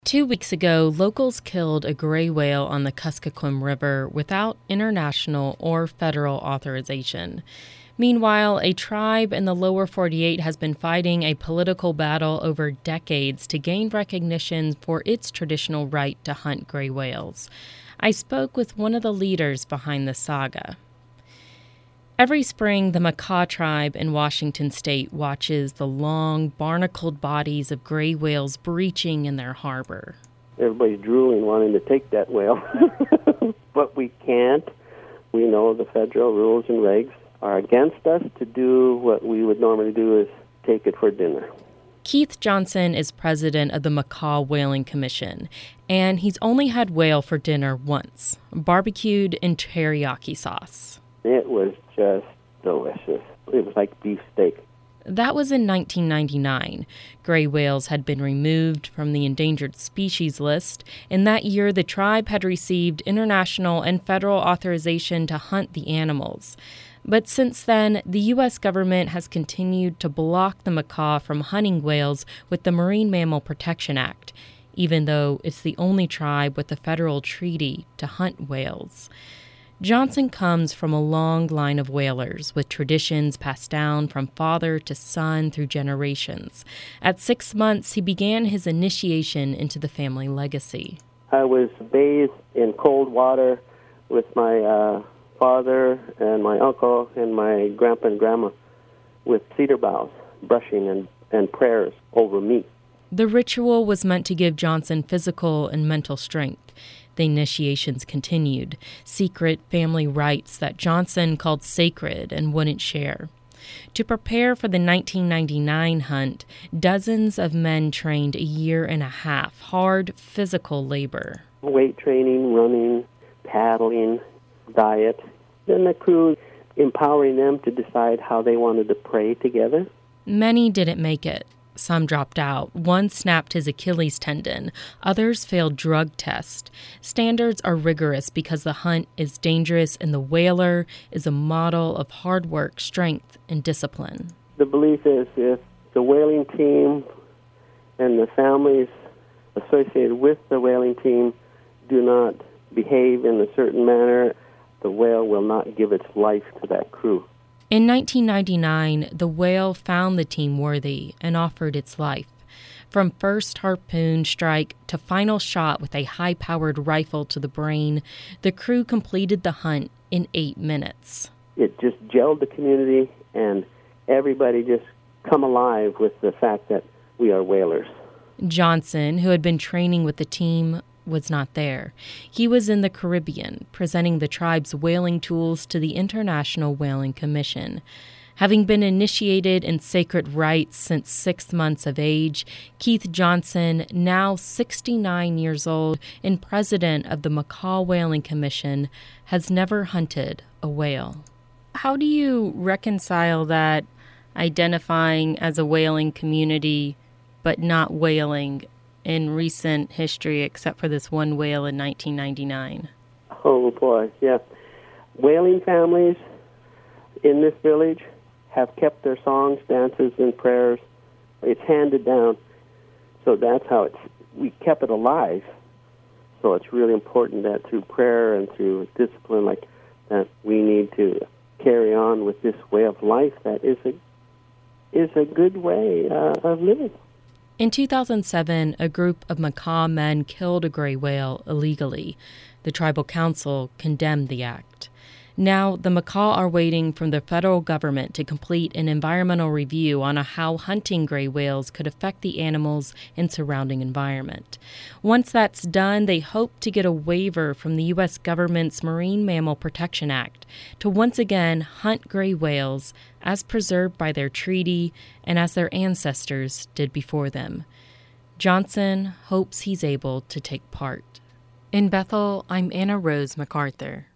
2 weeks ago, locals killed a gray whale on the Kuskokwim River without international or federal authorization. Meanwhile, a tribe in the lower 48 has been fighting a political battle over decades to gain recognition for its traditional right to hunt gray whales. I spoke with one of the leaders behind the saga. Every spring, the Makah tribe in Washington state watches the long, barnacled bodies of gray whales breaching in their harbor. Everybody's drooling, wanting to take that whale. But we can't. We know the federal rules and regs are against us to do what we would normally do, is take it for dinner. Keith Johnson is president of the Makah Whaling Commission, and he's only had whale for dinner once, barbecued in teriyaki sauce. It was just delicious. It was like beef steak. That was in 1999. Gray whales had been removed from the endangered species list, and that year the tribe had received international and federal authorization to hunt the animals. But since then, the U.S. government has continued to block the Makah from hunting whales with the Marine Mammal Protection Act, even though it's the only tribe with a federal treaty to hunt whales. Johnson comes from a long line of whalers with traditions passed down from father to son through generations. At 6 months, he began his initiation into the family legacy. I was bathed in cold water with my father and my uncle and my grandpa and grandma with cedar boughs, brushing and prayers over me. The ritual was meant to give Johnson physical and mental strength. The initiations continued, secret family rites that Johnson called sacred and wouldn't share. To prepare for the 1999 hunt, dozens of men trained a year and a half, hard physical labor. Weight training, running, paddling, diet. Then the crew empowering them to decide how they wanted to pray together. Many didn't make it. Some dropped out. One snapped his Achilles tendon. Others failed drug tests. Standards are rigorous because the hunt is dangerous and the whaler is a model of hard work, strength, and discipline. The belief is if the whaling team and the families associated with the whaling team do not behave in a certain manner, the whale will not give its life to that crew. In 1999, the whale found the team worthy and offered its life. From first harpoon strike to final shot with a high-powered rifle to the brain, the crew completed the hunt in 8 minutes. It just gelled the community, and everybody just come alive with the fact that we are whalers. Johnson, who had been training with the team, was not there. He was in the Caribbean, presenting the tribe's whaling tools to the International Whaling Commission. Having been initiated in sacred rites since 6 months of age, Keith Johnson, now 69 years old and president of the Makah Whaling Commission, has never hunted a whale. How do you reconcile that, identifying as a whaling community but not whaling in recent history, except for this one whale in 1999? Oh, boy, yeah. Whaling families in this village have kept their songs, dances, and prayers. It's handed down. So that's how we kept it alive. So it's really important that through prayer and through discipline like that, we need to carry on with this way of life that is a good way of living. In 2007, a group of Makah men killed a gray whale illegally. The tribal council condemned the act. Now, the Makah are waiting for the federal government to complete an environmental review on how hunting gray whales could affect the animals and surrounding environment. Once that's done, they hope to get a waiver from the U.S. government's Marine Mammal Protection Act to once again hunt gray whales as preserved by their treaty and as their ancestors did before them. Johnson hopes he's able to take part. In Bethel, I'm Anna Rose MacArthur.